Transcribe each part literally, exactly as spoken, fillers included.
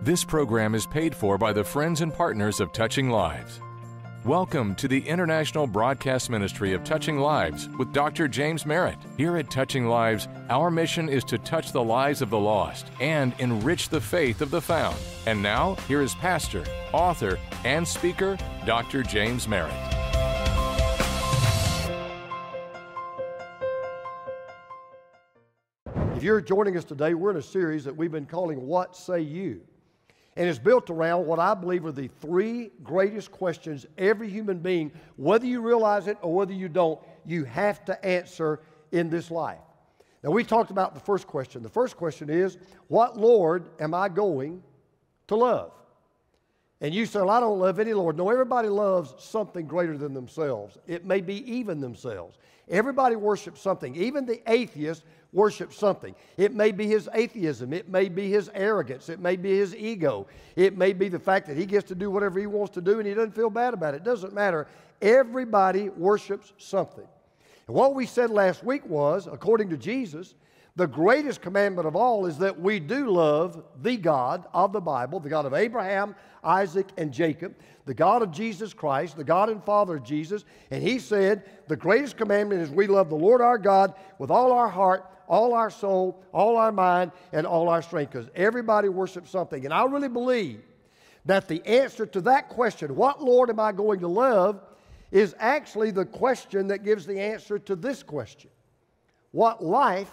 This program is paid for by the friends and partners of Touching Lives. Welcome to the International Broadcast Ministry of Touching Lives with Doctor James Merritt. Here at Touching Lives, our mission is to touch the lives of the lost and enrich the faith of the found. And now, here is pastor, author, and speaker, Doctor James Merritt. If you're joining us today, we're in a series that we've been calling What Say You? And it's built around what I believe are the three greatest questions every human being, whether you realize it or whether you don't, you have to answer in this life. Now, we talked about the first question. The first question is, what Lord am I going to love? And you say, well, I don't love any Lord. No, everybody loves something greater than themselves. It may be even themselves. Everybody worships something. Even the atheist worships something. It may be his atheism. It may be his arrogance. It may be his ego. It may be the fact that he gets to do whatever he wants to do and he doesn't feel bad about it. It doesn't matter. Everybody worships something. And what we said last week was, according to Jesus, the greatest commandment of all is that we do love the God of the Bible, the God of Abraham, Isaac, and Jacob, the God of Jesus Christ, the God and Father of Jesus. And he said the greatest commandment is we love the Lord our God with all our heart, all our soul, all our mind, and all our strength, because everybody worships something. And I really believe that the answer to that question, what Lord am I going to love, is actually the question that gives the answer to this question. What life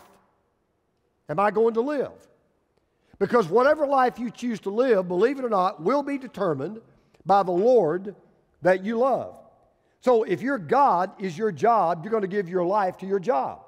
am I going to live? Because whatever life you choose to live, believe it or not, will be determined by the Lord that you love. So if your God is your job, you're going to give your life to your job.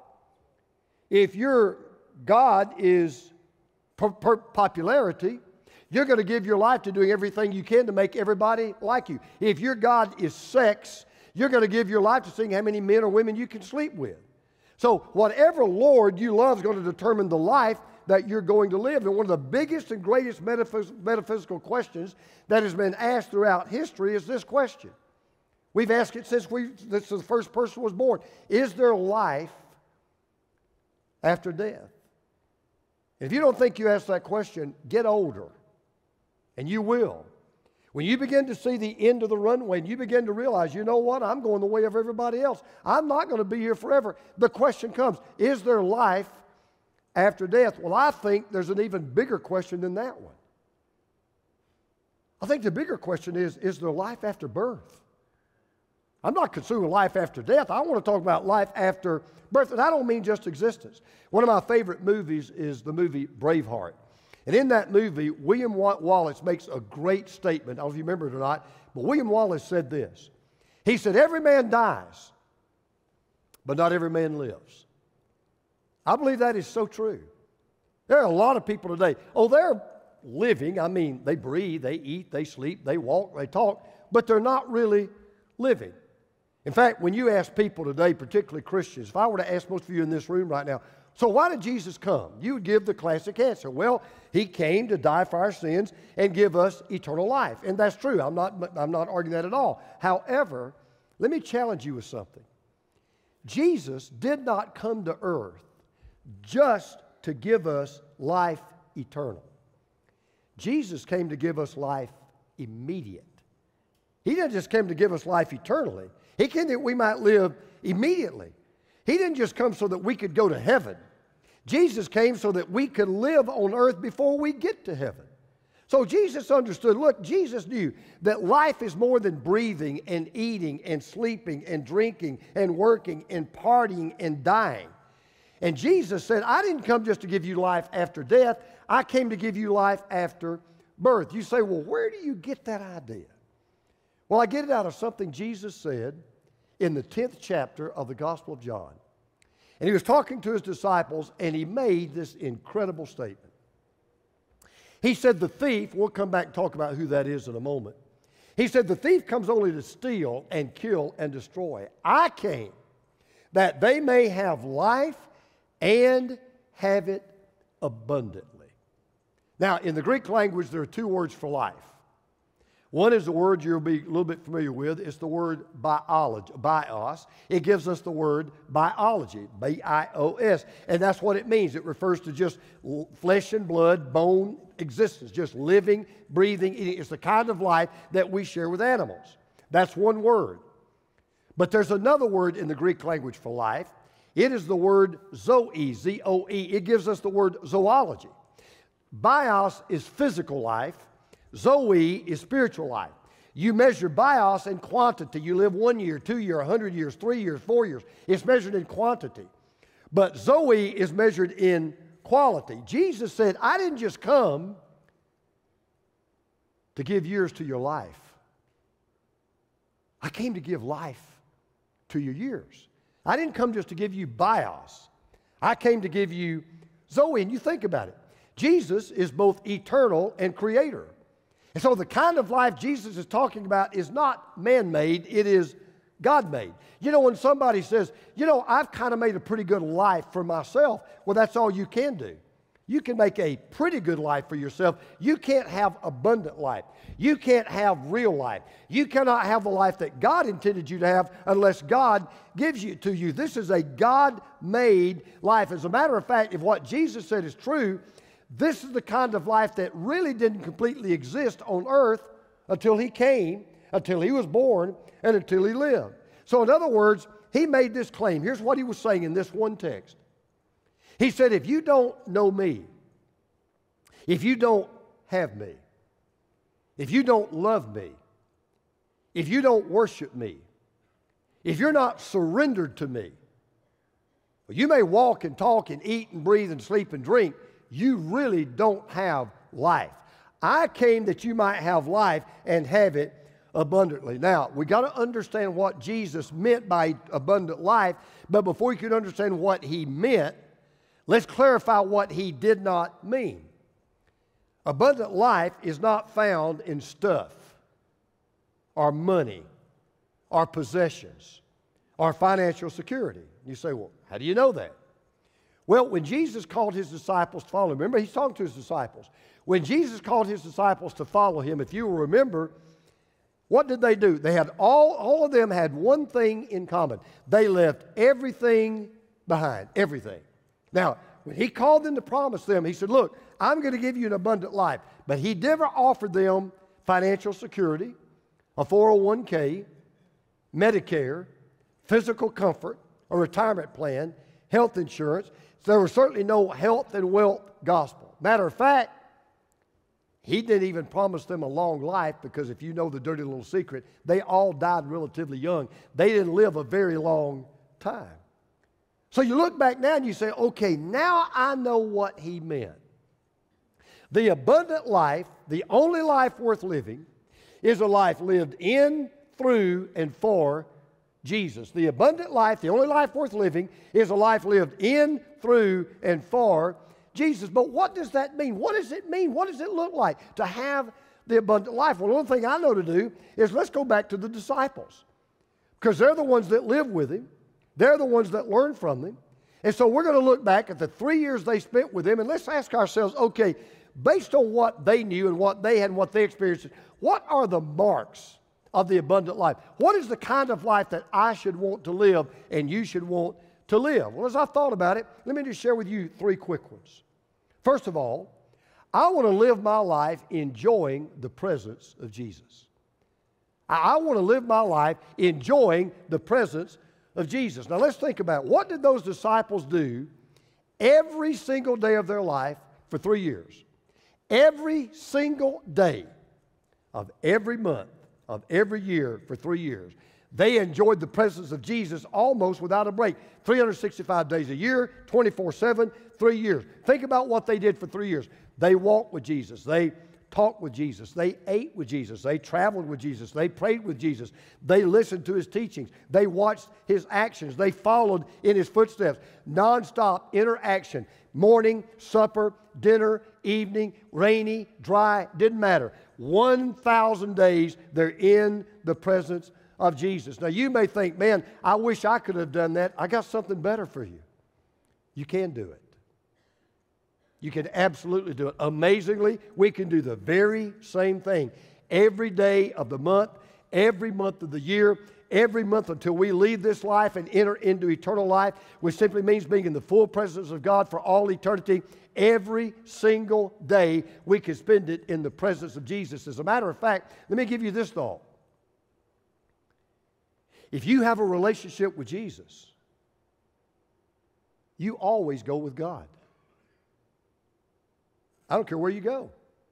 If your God is per- per- popularity, you're going to give your life to doing everything you can to make everybody like you. If your God is sex, you're going to give your life to seeing how many men or women you can sleep with. So whatever Lord you love is going to determine the life that you're going to live. And one of the biggest and greatest metaphys- metaphysical questions that has been asked throughout history is this question. We've asked it since we, since the first person was born. Is there life after death? If you don't think you ask that question, get older, and you will. When you begin to see the end of the runway and you begin to realize, you know what, I'm going the way of everybody else. I'm not going to be here forever. The question comes, is there life after death? Well, I think there's an even bigger question than that one. I think the bigger question is, is there life after birth? I'm not concerned with life after death. I want to talk about life after birth, and I don't mean just existence. One of my favorite movies is the movie Braveheart. And in that movie, William Wallace makes a great statement. I don't know if you remember it or not, but William Wallace said this. He said, every man dies, but not every man lives. I believe that is so true. There are a lot of people today, oh, they're living. I mean, they breathe, they eat, they sleep, they walk, they talk, but they're not really living. In fact, when you ask people today, particularly Christians, if I were to ask most of you in this room right now, so why did Jesus come? You would give the classic answer. Well, he came to die for our sins and give us eternal life. And that's true. I'm not, I'm not arguing that at all. However, let me challenge you with something. Jesus did not come to earth just to give us life eternal. Jesus came to give us life immediate. He didn't just come to give us life eternally. He came that we might live immediately. He didn't just come so that we could go to heaven. Jesus came so that we could live on earth before we get to heaven. So Jesus understood, look, Jesus knew that life is more than breathing and eating and sleeping and drinking and working and partying and dying. And Jesus said, I didn't come just to give you life after death. I came to give you life after birth. You say, well, where do you get that idea? Well, I get it out of something Jesus said in the tenth chapter of the Gospel of John. And he was talking to his disciples, and he made this incredible statement. He said, the thief, we'll come back and talk about who that is in a moment. He said, the thief comes only to steal and kill and destroy. I came that they may have life and have it abundantly. Now, in the Greek language, there are two words for life. One is the word you'll be a little bit familiar with. It's the word biology, bios. It gives us the word biology, B I O S. And that's what it means. It refers to just flesh and blood, bone existence, just living, breathing, eating. It's the kind of life that we share with animals. That's one word. But there's another word in the Greek language for life. It is the word zoe, Z O E. It gives us the word zoology. Bios is physical life. Zoe is spiritual life. You measure bios in quantity. You live one year, two years, a hundred years, three years, four years. It's measured in quantity. But Zoe is measured in quality. Jesus said, I didn't just come to give years to your life. I came to give life to your years. I didn't come just to give you bios. I came to give you Zoe. And you think about it. Jesus is both eternal and creator. And so the kind of life Jesus is talking about is not man-made, it is God-made. You know, when somebody says, you know, I've kind of made a pretty good life for myself, well, that's all you can do. You can make a pretty good life for yourself. You can't have abundant life. You can't have real life. You cannot have the life that God intended you to have unless God gives it to you. This is a God-made life. As a matter of fact, if what Jesus said is true, this is the kind of life that really didn't completely exist on earth until He came, until He was born, and until He lived. So in other words, He made this claim. Here's what He was saying in this one text. He said, if you don't know me, if you don't have me, if you don't love me, if you don't worship me, if you're not surrendered to me, well, you may walk and talk and eat and breathe and sleep and drink, you really don't have life. I came that you might have life and have it abundantly. Now, we got to understand what Jesus meant by abundant life, but before you can understand what He meant, let's clarify what He did not mean. Abundant life is not found in stuff or money or possessions or financial security. You say, well, how do you know that? Well, when Jesus called His disciples to follow Him, remember He's talking to His disciples. When Jesus called His disciples to follow Him, if you will remember, what did they do? They had all, all of them had one thing in common. They left everything behind, everything. Now, when He called them to promise them, He said, look, I'm going to give you an abundant life. But He never offered them financial security, a four oh one k, Medicare, physical comfort, a retirement plan, health insurance. There was certainly no health and wealth gospel. Matter of fact, He didn't even promise them a long life because if you know the dirty little secret, they all died relatively young. They didn't live a very long time. So you look back now and you say, okay, now I know what He meant. The abundant life, the only life worth living, is a life lived in, through, and for Jesus. The abundant life, the only life worth living, is a life lived in, through, and for Jesus. But what does that mean? What does it mean? What does it look like to have the abundant life? Well, one thing I know to do is let's go back to the disciples, because they're the ones that live with Him. They're the ones that learn from Him. And so we're going to look back at the three years they spent with Him, and let's ask ourselves, okay, based on what they knew and what they had and what they experienced, what are the marks of the abundant life? What is the kind of life that I should want to live and you should want to live? Well, as I thought about it, let me just share with you three quick ones. First of all, I want to live my life enjoying the presence of Jesus. I want to live my life enjoying the presence of Jesus. Now let's think about it. What did those disciples do every single day of their life for three years? Every single day of every month of every year for three years. They enjoyed the presence of Jesus almost without a break. three hundred sixty-five days a year, twenty-four seven, three years. Think about what they did for three years. They walked with Jesus. They talked with Jesus. They ate with Jesus. They traveled with Jesus. They prayed with Jesus. They listened to His teachings. They watched His actions. They followed in His footsteps. Nonstop interaction. Morning, supper, dinner, evening, rainy, dry, didn't matter. one thousand days they're in the presence of Jesus. Now you may think, man, I wish I could have done that. I got something better for you. You can do it. You can absolutely do it. Amazingly, we can do the very same thing every day of the month, every month of the year, every month until we leave this life and enter into eternal life, which simply means being in the full presence of God for all eternity. Every single day we can spend it in the presence of Jesus. As a matter of fact, let me give you this thought. If you have a relationship with Jesus, you always go with God. I don't care where you go.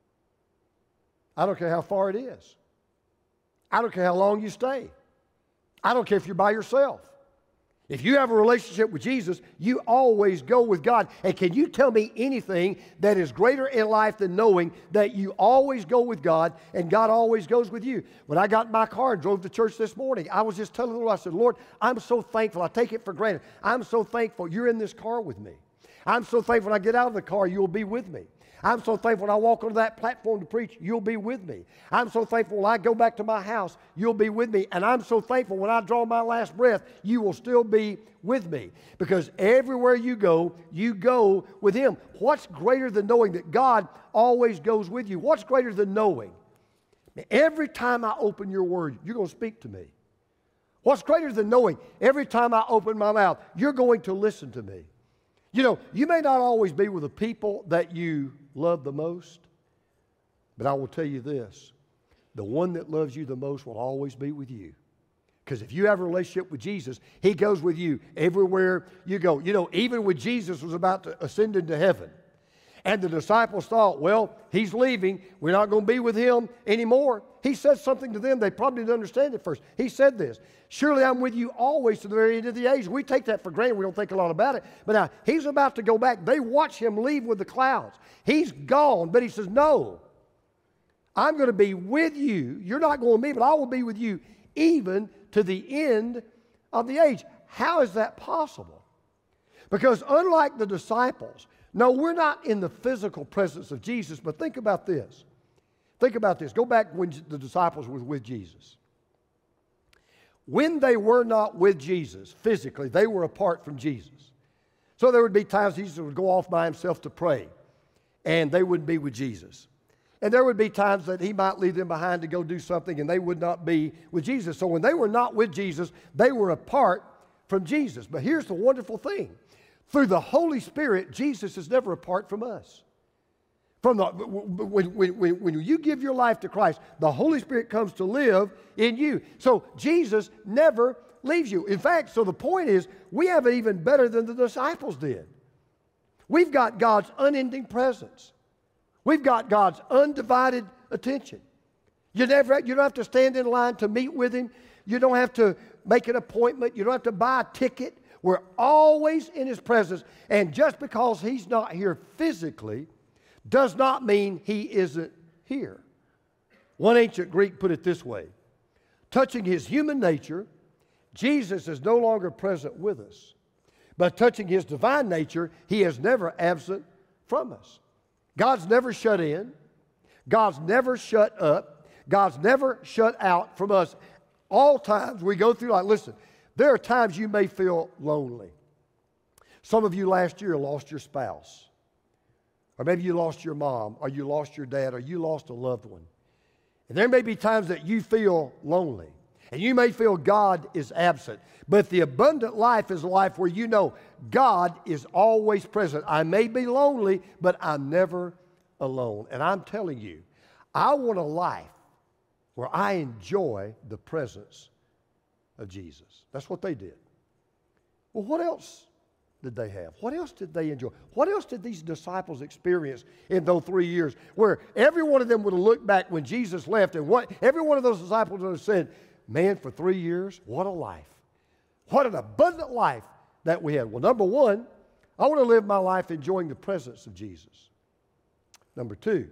I don't care how far it is. I don't care how long you stay. I don't care if you're by yourself. If you have a relationship with Jesus, you always go with God. And can you tell me anything that is greater in life than knowing that you always go with God and God always goes with you? When I got in my car and drove to church this morning, I was just telling the Lord, I said, Lord, I'm so thankful. I take it for granted. I'm so thankful you're in this car with me. I'm so thankful when I get out of the car, you'll be with me. I'm so thankful when I walk onto that platform to preach, you'll be with me. I'm so thankful when I go back to my house, you'll be with me. And I'm so thankful when I draw my last breath, you will still be with me. Because everywhere you go, you go with Him. What's greater than knowing that God always goes with you? What's greater than knowing? Every time I open your word, you're going to speak to me. What's greater than knowing every time I open my mouth, you're going to listen to me? You know, you may not always be with the people that you love the most, but I will tell you this, the one that loves you the most will always be with you. Because if you have a relationship with Jesus, He goes with you everywhere you go. You know, even when Jesus was about to ascend into heaven, and the disciples thought, well, He's leaving, we're not going to be with Him anymore. He said something to them they probably didn't understand at first. He said this, surely I'm with you always to the very end of the age. We take that for granted. We don't think a lot about it. But now, He's about to go back. They watch Him leave with the clouds. He's gone, but He says, no, I'm going to be with you. You're not going with me, but I will be with you even to the end of the age. How is that possible? Because unlike the disciples, no, we're not in the physical presence of Jesus, but think about this. Think about this. Go back when the disciples were with Jesus. When they were not with Jesus physically, they were apart from Jesus. So there would be times Jesus would go off by Himself to pray, and they wouldn't be with Jesus. And there would be times that He might leave them behind to go do something, and they would not be with Jesus. So when they were not with Jesus, they were apart from Jesus. But here's the wonderful thing. Through the Holy Spirit, Jesus is never apart from us. From the, when, when, when you give your life to Christ, the Holy Spirit comes to live in you. So Jesus never leaves you. In fact, so the point is, we have it even better than the disciples did. We've got God's unending presence. We've got God's undivided attention. You never, you don't have to stand in line to meet with Him. You don't have to make an appointment. You don't have to buy a ticket. We're always in His presence. And just because He's not here physically does not mean He isn't here. One ancient Greek put it this way. Touching His human nature, Jesus is no longer present with us. But touching His divine nature, He is never absent from us. God's never shut in. God's never shut up. God's never shut out from us. All times we go through life. Listen, there are times you may feel lonely. Some of you last year lost your spouse. Or maybe you lost your mom, or you lost your dad, or you lost a loved one. And there may be times that you feel lonely. And you may feel God is absent. But the abundant life is a life where you know God is always present. I may be lonely, but I'm never alone. And I'm telling you, I want a life where I enjoy the presence of Jesus. That's what they did. Well, what else did they have? What else did they enjoy? What else did these disciples experience in those three years where every one of them would have looked back when Jesus left and what every one of those disciples would have said, man, for three years, what a life. What an abundant life that we had. Well, number one, I want to live my life enjoying the presence of Jesus. Number two,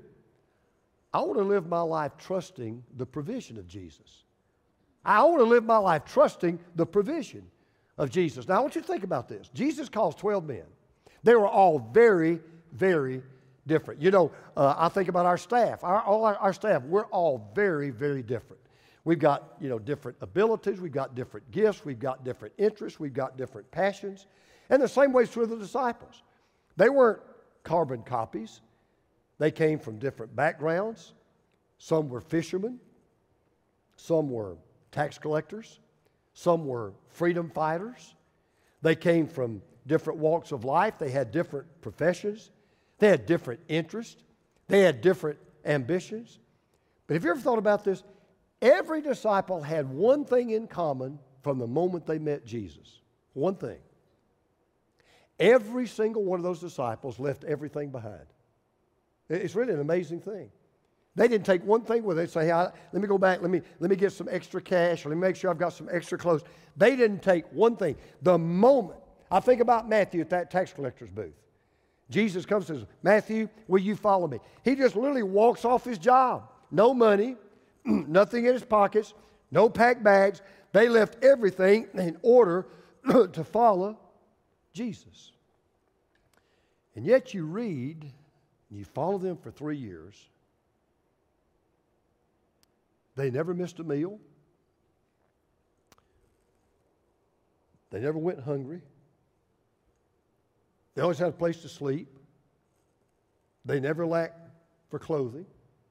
I want to live my life trusting the provision of Jesus. I want to live my life trusting the provision of Jesus. Now, I want you to think about this. Jesus calls twelve men. They were all very, very different. You know, uh, I think about our staff. Our, all our, our staff, we're all very, very different. We've got, you know, different abilities. We've got different gifts. We've got different interests. We've got different passions. And the same way is true of the disciples. They weren't carbon copies. They came from different backgrounds, Some were fishermen. Some were tax collectors. Some were freedom fighters. They came from different walks of life. They had different professions. They had different interests. They had different ambitions. But have you ever thought about this? Every disciple had one thing in common from the moment they met Jesus. One thing. Every single one of those disciples left everything behind. It's really an amazing thing. They didn't take one thing with it. They say, hey, I, let me go back. Let me, let me get some extra cash. Or let me make sure I've got some extra clothes. They didn't take one thing. The moment, I think about Matthew at that tax collector's booth. Jesus comes and says, Matthew, will you follow me? He just literally walks off his job. No money, nothing in his pockets, no packed bags. They left everything in order to follow Jesus. And yet you read, you follow them for three years. They never missed a meal. They never went hungry. They always had a place to sleep. They never lacked for clothing.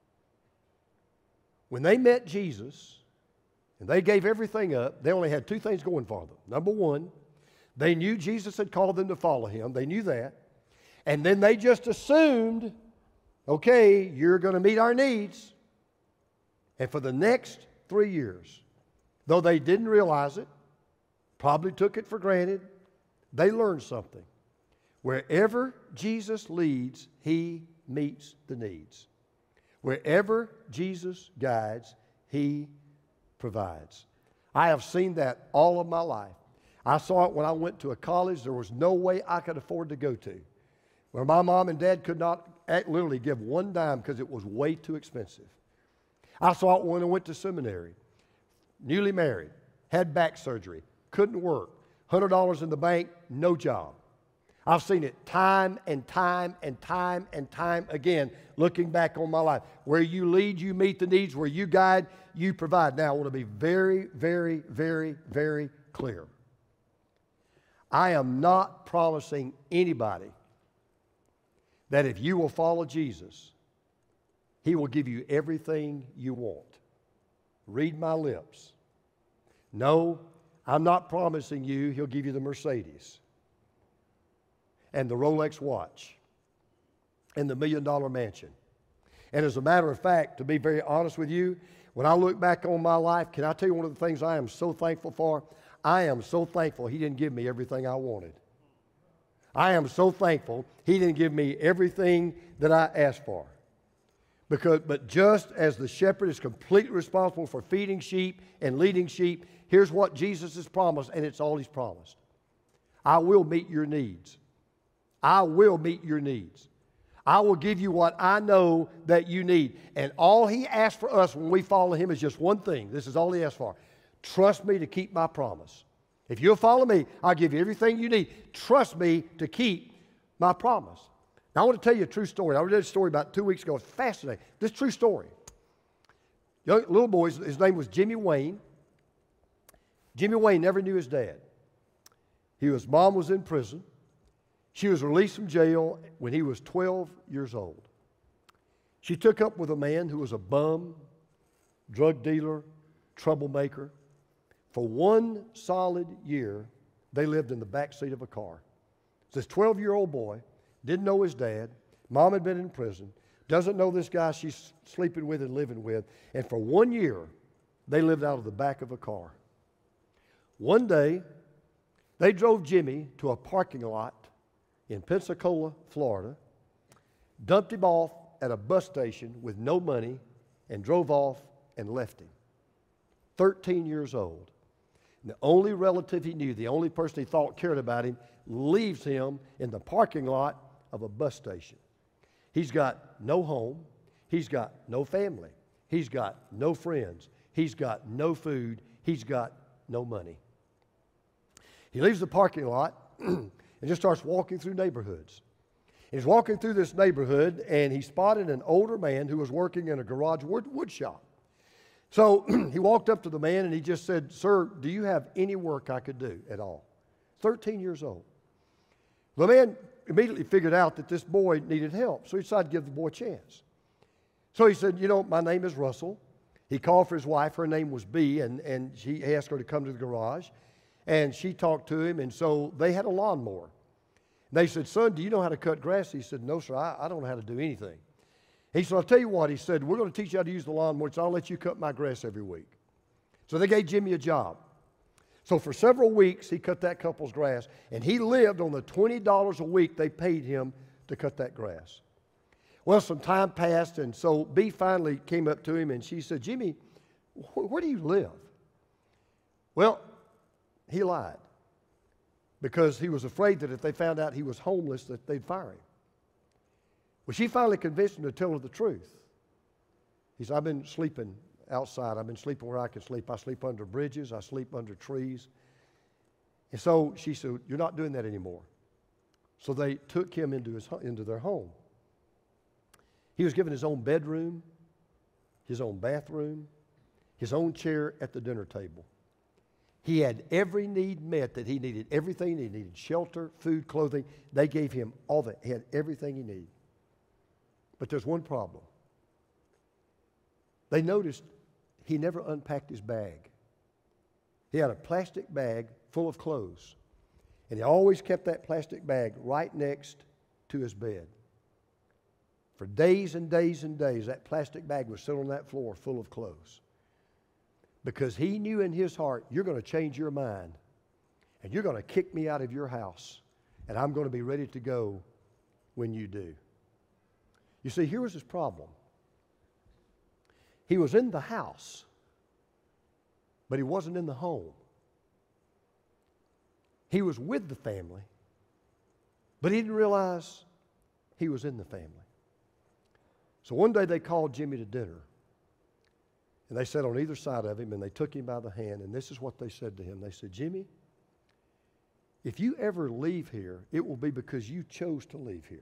When they met Jesus and they gave everything up, they only had two things going for them. Number one, they knew Jesus had called them to follow him. They knew that. And then they just assumed, okay, you're going to meet our needs. And for the next three years, though they didn't realize it, probably took it for granted, they learned something. Wherever Jesus leads, he meets the needs. Wherever Jesus guides, he provides. I have seen that all of my life. I saw it when I went to a college there was no way I could afford to go to, where my mom and dad could not literally give one dime because it was way too expensive. I saw it when I went to seminary, newly married, had back surgery, couldn't work, one hundred dollars in the bank, no job. I've seen it time and time and time and time again, looking back on my life. Where you lead, you meet the needs. Where you guide, you provide. Now, I want to be very, very, very, very clear. I am not promising anybody that if you will follow Jesus, he will give you everything you want. Read my lips. No, I'm not promising you he'll give you the Mercedes and the Rolex watch and the million dollar mansion. And as a matter of fact, to be very honest with you, when I look back on my life, can I tell you one of the things I am so thankful for? I am so thankful he didn't give me everything I wanted. I am so thankful he didn't give me everything that I asked for. Because, but just as the shepherd is completely responsible for feeding sheep and leading sheep, here's what Jesus has promised, and it's all he's promised. I will meet your needs. I will meet your needs. I will give you what I know that you need. And all he asks for us when we follow him is just one thing. This is all he asks for. Trust me to keep my promise. If you'll follow me, I'll give you everything you need. Trust me to keep my promise. Now, I want to tell you a true story. I read a story about two weeks ago. It's fascinating. This true story. Young, little boy, his name was Jimmy Wayne. Jimmy Wayne never knew his dad. He, his mom was in prison. She was released from jail when he was twelve years old. She took up with a man who was a bum, drug dealer, troublemaker. For one solid year, they lived in the back seat of a car. This twelve-year-old boy didn't know his dad. Mom had been in prison. Doesn't know this guy she's sleeping with and living with. And for one year, they lived out of the back of a car. One day, they drove Jimmy to a parking lot in Pensacola, Florida, dumped him off at a bus station with no money, and drove off and left him. thirteen years old. And the only relative he knew, the only person he thought cared about him, leaves him in the parking lot of a bus station. He's got no home. He's got no family. He's got no friends. He's got no food. He's got no money. He leaves the parking lot and just starts walking through neighborhoods. He's walking through this neighborhood, and he spotted an older man who was working in a garage wood, wood shop. So he walked up to the man, and he just said, "Sir, do you have any work I could do at all?" thirteen years old. The man immediately figured out that this boy needed help, so he decided to give the boy a chance. So he said, you know, my name is Russell. He called for his wife. Her name was Bee, and, and she asked her to come to the garage. And she talked to him, and so they had a lawnmower. They said, son, do you know how to cut grass? He said, no, sir, I, I don't know how to do anything. He said, I'll tell you what. He said, we're going to teach you how to use the lawnmower, so I'll let you cut my grass every week. So they gave Jimmy a job. So for several weeks, he cut that couple's grass, and he lived on the twenty dollars a week they paid him to cut that grass. Well, some time passed, and so Bee finally came up to him, and she said, Jimmy, wh- where do you live? Well, he lied because he was afraid that if they found out he was homeless, that they'd fire him. Well, she finally convinced him to tell her the truth. He said, I've been sleeping outside. I've been sleeping where I can sleep. I sleep under bridges. I sleep under trees. And so she said, you're not doing that anymore. So they took him into, his, into their home. He was given his own bedroom, his own bathroom, his own chair at the dinner table. He had every need met that he needed, everything he needed, shelter, food, clothing. They gave him all that. He had everything he needed. But there's one problem. They noticed he never unpacked his bag. He had a plastic bag full of clothes, and he always kept that plastic bag right next to his bed. For days and days and days, that plastic bag was sitting on that floor full of clothes. Because he knew in his heart, you're going to change your mind, and you're going to kick me out of your house, and I'm going to be ready to go when you do. You see, here was his problem. He was in the house, but he wasn't in the home. He was with the family, but he didn't realize he was in the family. So one day they called Jimmy to dinner, and they sat on either side of him, and they took him by the hand, and this is what they said to him. They said, Jimmy, if you ever leave here, it will be because you chose to leave here.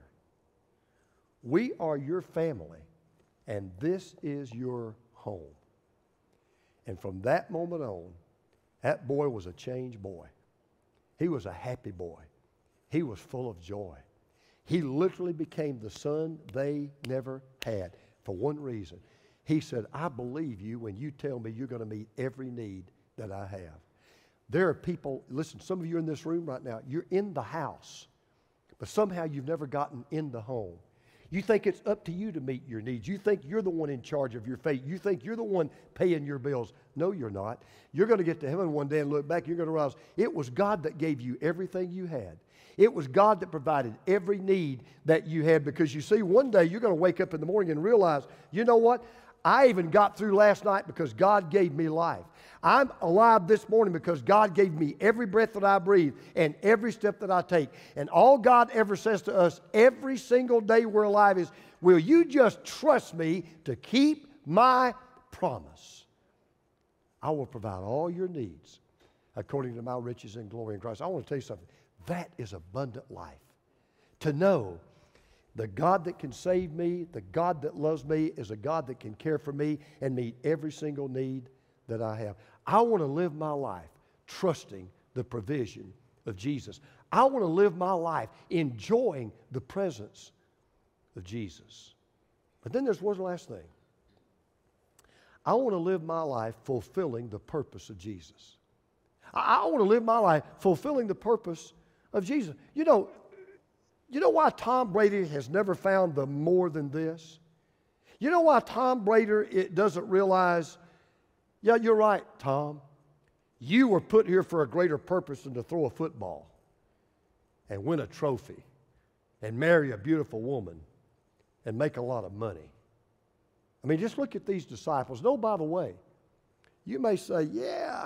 We are your family, and this is your home. And from that moment on, that boy was a changed boy. He was a happy boy. He was full of joy. He literally became the son they never had for one reason. He said, I believe you when you tell me you're going to meet every need that I have. There are people, listen, some of you in this room right now, you're in the house, but somehow you've never gotten in the home. You think it's up to you to meet your needs. You think you're the one in charge of your fate. You think you're the one paying your bills. No, you're not. You're going to get to heaven one day and look back, and you're going to realize it was God that gave you everything you had. It was God that provided every need that you had, because you see, one day you're going to wake up in the morning and realize, you know what? I even got through last night because God gave me life. I'm alive this morning because God gave me every breath that I breathe and every step that I take. And all God ever says to us every single day we're alive is, will you just trust me to keep my promise? I will provide all your needs according to my riches and glory in Christ. I want to tell you something. That is abundant life. To know the God that can save me, the God that loves me, is a God that can care for me and meet every single need that I have. I want to live my life trusting the provision of Jesus. I want to live my life enjoying the presence of Jesus. But then there's one last thing. I want to live my life fulfilling the purpose of Jesus. I, I want to live my life fulfilling the purpose of Jesus. You know, You know why Tom Brady has never found the more than this? You know why Tom Brady it doesn't realize, yeah, you're right, Tom. You were put here for a greater purpose than to throw a football and win a trophy and marry a beautiful woman and make a lot of money. I mean, just look at these disciples. No, by the way, you may say, yeah,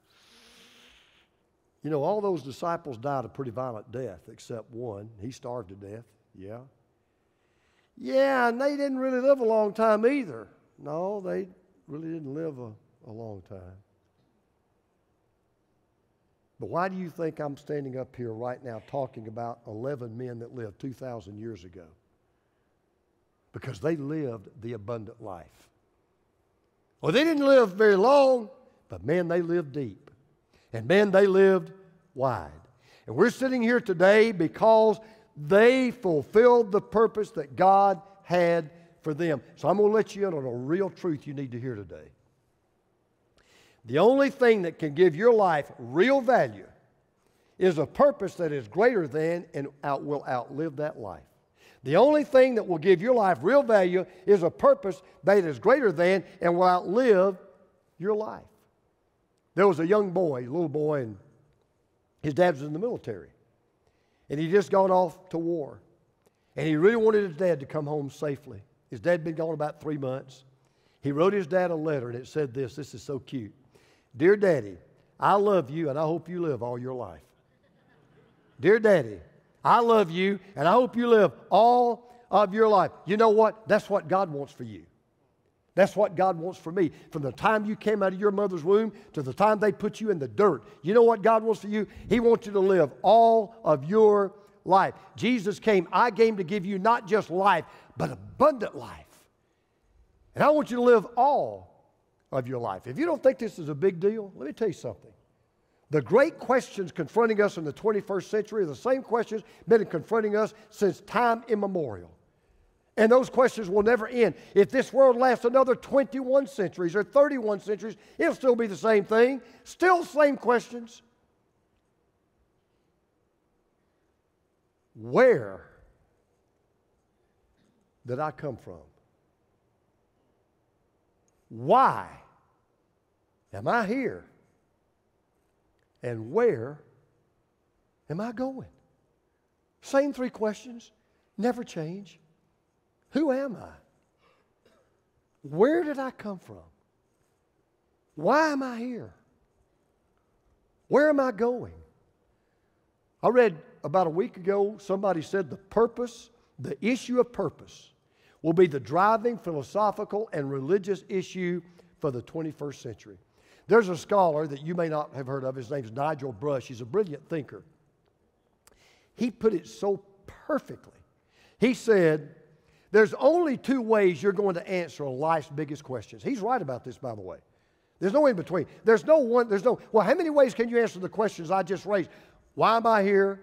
you know, all those disciples died a pretty violent death, except one. He starved to death, yeah. Yeah, and they didn't really live a long time either. No, they really didn't live a, a long time. But why do you think I'm standing up here right now talking about eleven men that lived two thousand years ago? Because they lived the abundant life. Well, they didn't live very long, but man, they lived deep. And man, they lived wide. And we're sitting here today because they fulfilled the purpose that God had for them. So I'm going to let you in on a real truth you need to hear today. The only thing that can give your life real value is a purpose that is greater than and out, will outlive that life. The only thing that will give your life real value is a purpose that is greater than and will outlive your life. There was a young boy, a little boy, and his dad was in the military. And he'd just gone off to war. And he really wanted his dad to come home safely. His dad had been gone about three months. He wrote his dad a letter, and it said this. This is so cute. Dear Daddy, I love you, and I hope you live all your life. Dear Daddy, I love you, and I hope you live all of your life. You know what? That's what God wants for you. That's what God wants for me. From the time you came out of your mother's womb to the time they put you in the dirt, you know what God wants for you? He wants you to live all of your life. Jesus came, I came to give you not just life, but abundant life. And I want you to live all of your life. If you don't think this is a big deal, let me tell you something. The great questions confronting us in the twenty-first century are the same questions been confronting us since time immemorial. And those questions will never end. If this world lasts another twenty-one centuries or thirty-one centuries, it'll still be the same thing. Still the same questions. Where did I come from? Why am I here? And where am I going? Same three questions, never change. Who am I? Where did I come from? Why am I here? Where am I going? I read about a week ago, somebody said the purpose, the issue of purpose, will be the driving philosophical and religious issue for the twenty-first century. There's a scholar that you may not have heard of. His name's Nigel Brush. He's a brilliant thinker. He put it so perfectly. He said, there's only two ways you're going to answer life's biggest questions. He's right about this, by the way. There's no in between. There's no one, there's no, well, how many ways can you answer the questions I just raised? Why am I here?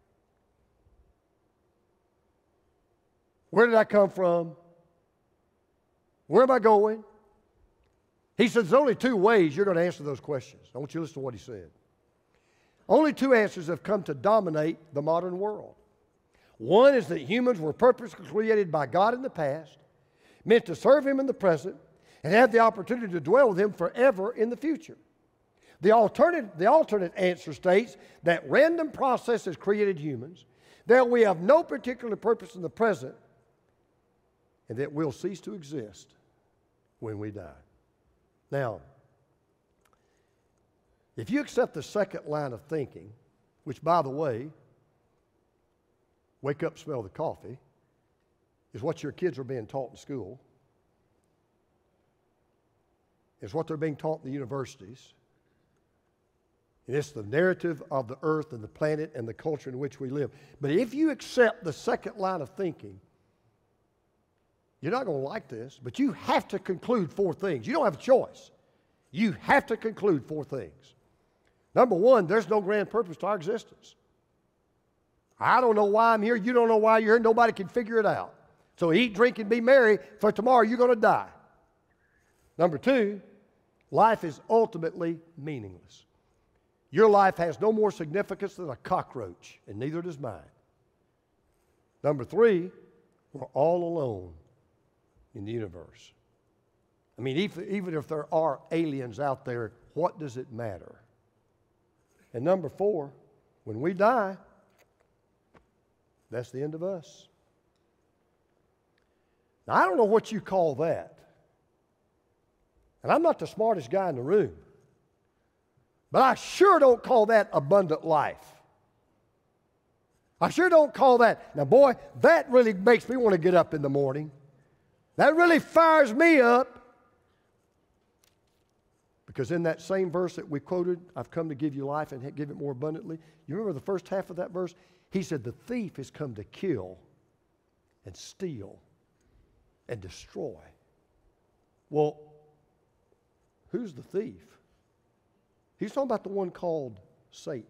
Where did I come from? Where am I going? He said there's only two ways you're going to answer those questions. I want you to listen to what he said. Only two answers have come to dominate the modern world. One is that humans were purposely created by God in the past, meant to serve Him in the present, and have the opportunity to dwell with Him forever in the future. The alternate, the alternate answer states that random processes created humans, that we have no particular purpose in the present, and that we'll cease to exist when we die. Now, if you accept the second line of thinking, which, by the way, wake up, smell the coffee, is what your kids are being taught in school, is what they're being taught in the universities, and it's the narrative of the earth and the planet and the culture in which we live. But if you accept the second line of thinking, you're not going to like this, but you have to conclude four things. You don't have a choice. You have to conclude four things. Number one, there's no grand purpose to our existence. I don't know why I'm here. You don't know why you're here. Nobody can figure it out. So eat, drink, and be merry, for tomorrow you're going to die. Number two, life is ultimately meaningless. Your life has no more significance than a cockroach, and neither does mine. Number three, we're all alone in the universe. I mean, even if there are aliens out there, what does it matter? And number four, when we die, that's the end of us. Now, I don't know what you call that. And I'm not the smartest guy in the room. But I sure don't call that abundant life. I sure don't call that. Now, boy, that really makes me want to get up in the morning. That really fires me up. Because in that same verse that we quoted, I've come to give you life and give it more abundantly. You remember the first half of that verse? He said, the thief has come to kill and steal and destroy. Well, who's the thief? He's talking about the one called Satan.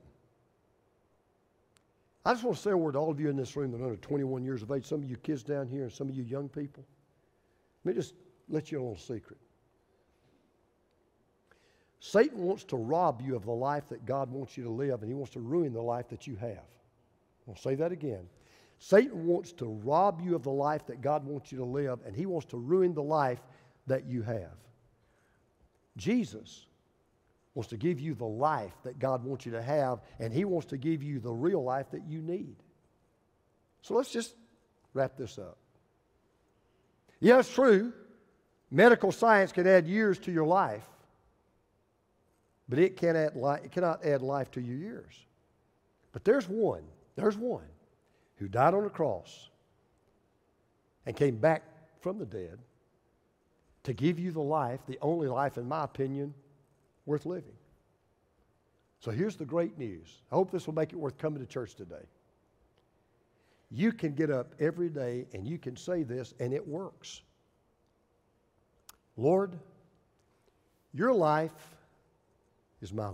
I just want to say a word to all of you in this room that are under twenty-one years of age, some of you kids down here and some of you young people. Let me just let you in a little secret. Satan wants to rob you of the life that God wants you to live, and he wants to ruin the life that you have. I'll say that again. Satan wants to rob you of the life that God wants you to live, and he wants to ruin the life that you have. Jesus wants to give you the life that God wants you to have, and he wants to give you the real life that you need. So let's just wrap this up. Yeah, it's true. Medical science can add years to your life, but it, can't add li- it cannot add life to your years. But there's one, there's one who died on the cross and came back from the dead to give you the life, the only life, in my opinion, worth living. So here's the great news. I hope this will make it worth coming to church today. You can get up every day and you can say this, and it works. Lord, your life is my life.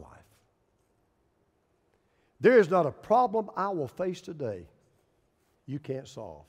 There is not a problem I will face today you can't solve.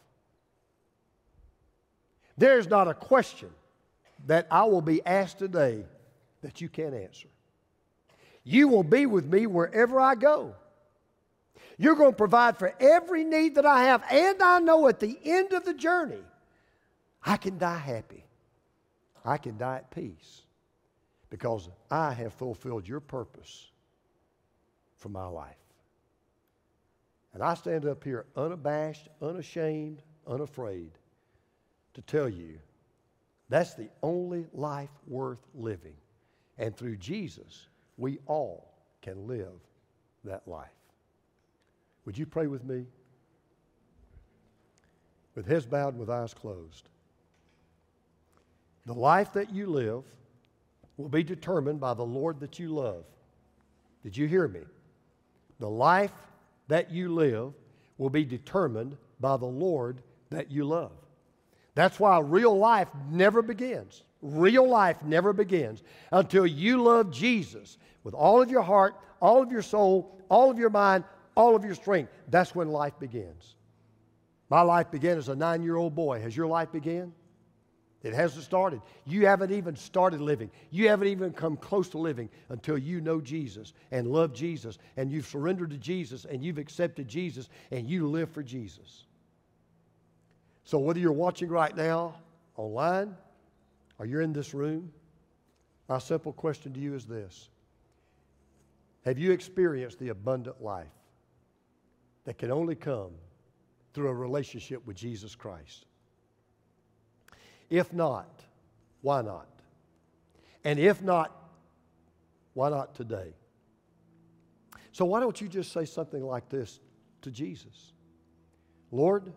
There is not a question that I will be asked today that you can't answer. You will be with me wherever I go. You're going to provide for every need that I have, and I know at the end of the journey, I can die happy. I can die at peace because I have fulfilled your purpose for my life. And I stand up here unabashed, unashamed, unafraid to tell you that's the only life worth living. And through Jesus, we all can live that life. Would you pray with me? With heads bowed and with eyes closed. The life that you live will be determined by the Lord that you love. Did you hear me? The life that you live will be determined by the Lord that you love. That's why real life never begins. Real life never begins until you love Jesus with all of your heart, all of your soul, all of your mind, all of your strength. That's when life begins. My life began as a nine-year-old boy. Has your life begun? It hasn't started. You haven't even started living. You haven't even come close to living until you know Jesus and love Jesus and you've surrendered to Jesus and you've accepted Jesus and you live for Jesus. So whether you're watching right now, online, or you're in this room, my simple question to you is this. Have you experienced the abundant life that can only come through a relationship with Jesus Christ? If not, why not? And if not, why not today? So why don't you just say something like this to Jesus? Lord,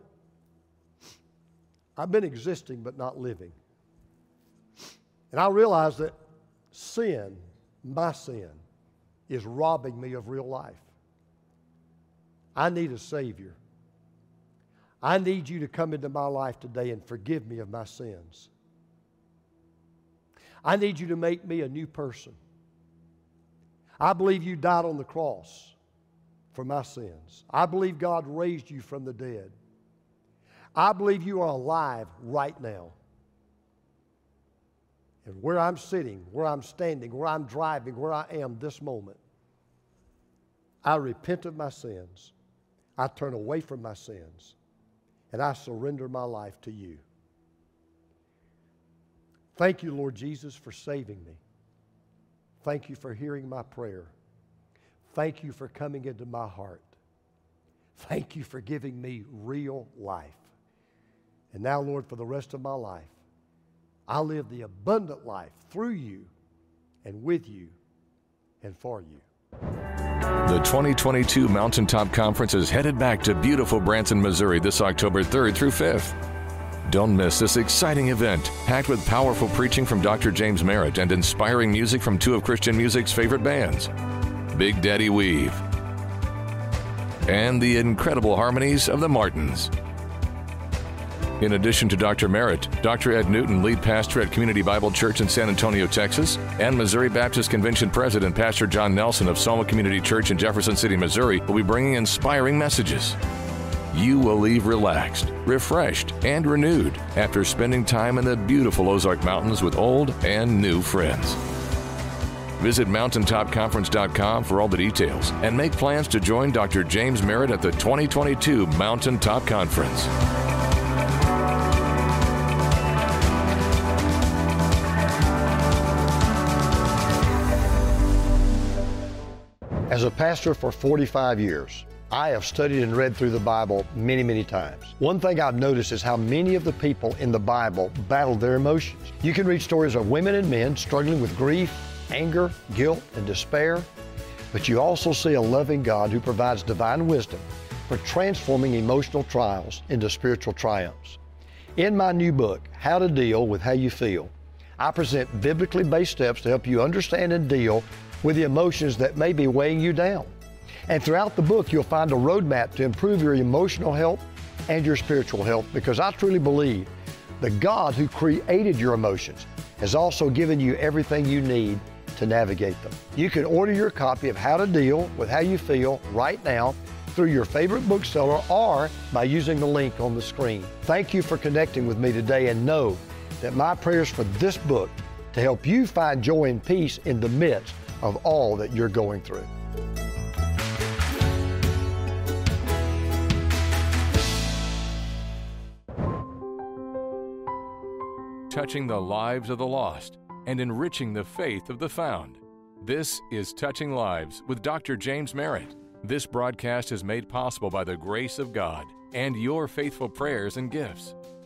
I've been existing but not living. And I realize that sin, my sin, is robbing me of real life. I need a Savior. I need you to come into my life today and forgive me of my sins. I need you to make me a new person. I believe you died on the cross for my sins. I believe God raised you from the dead. I believe you are alive right now. And where I'm sitting, where I'm standing, where I'm driving, where I am this moment, I repent of my sins. I turn away from my sins. And I surrender my life to you. Thank you, Lord Jesus, for saving me. Thank you for hearing my prayer. Thank you for coming into my heart. Thank you for giving me real life. And now, Lord, for the rest of my life, I live the abundant life through you and with you and for you. The twenty twenty-two Mountaintop Conference is headed back to beautiful Branson, Missouri this October third through fifth. Don't miss this exciting event, packed with powerful preaching from Doctor James Merritt and inspiring music from two of Christian music's favorite bands, Big Daddy Weave and the incredible harmonies of the Martins. In addition to Doctor Merritt, Doctor Ed Newton, lead pastor at Community Bible Church in San Antonio, Texas, and Missouri Baptist Convention President Pastor John Nelson of Soma Community Church in Jefferson City, Missouri, will be bringing inspiring messages. you will leave relaxed, refreshed, and renewed after spending time in the beautiful Ozark Mountains with old and new friends. Visit mountaintop conference dot com for all the details and make plans to join Doctor James Merritt at the twenty twenty-two Mountaintop Conference. As a pastor for forty-five years, I have studied and read through the Bible many, many times. One thing I've noticed is how many of the people in the Bible battled their emotions. You can read stories of women and men struggling with grief, anger, guilt, and despair, but you also see a loving God who provides divine wisdom for transforming emotional trials into spiritual triumphs. In my new book, How to Deal with How You Feel, I present biblically based steps to help you understand and deal with the emotions that may be weighing you down. And throughout the book, you'll find a roadmap to improve your emotional health and your spiritual health, because I truly believe the God who created your emotions has also given you everything you need to navigate them. You can order your copy of How to Deal with How You Feel right now through your favorite bookseller or by using the link on the screen. Thank you for connecting with me today, and know that my prayers for this book to help you find joy and peace in the midst of all that you're going through. Touching the lives of the lost and enriching the faith of the found. This is Touching Lives with Doctor James Merritt. This broadcast is made possible by the grace of God and your faithful prayers and gifts.